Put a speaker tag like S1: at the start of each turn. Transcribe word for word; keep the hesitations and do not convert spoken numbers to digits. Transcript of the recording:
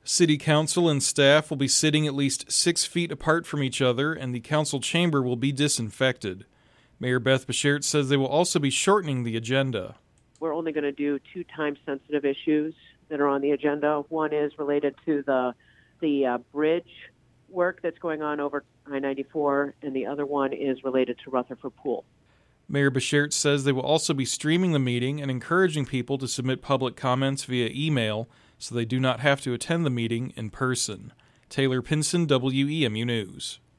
S1: City Council and staff will be sitting at least six feet apart from each other, and the council chamber will be disinfected. Mayor Beth Besheert says they will also be shortening the agenda.
S2: We're only going to do two time-sensitive issues that are on the agenda. One is related to the the uh, bridge work that's going on over I ninety-four, and the other one is related to Rutherford Pool.
S1: Mayor Besheert says they will also be streaming the meeting and encouraging people to submit public comments via email so they do not have to attend the meeting in person. Taylor Pinson, W E M U News.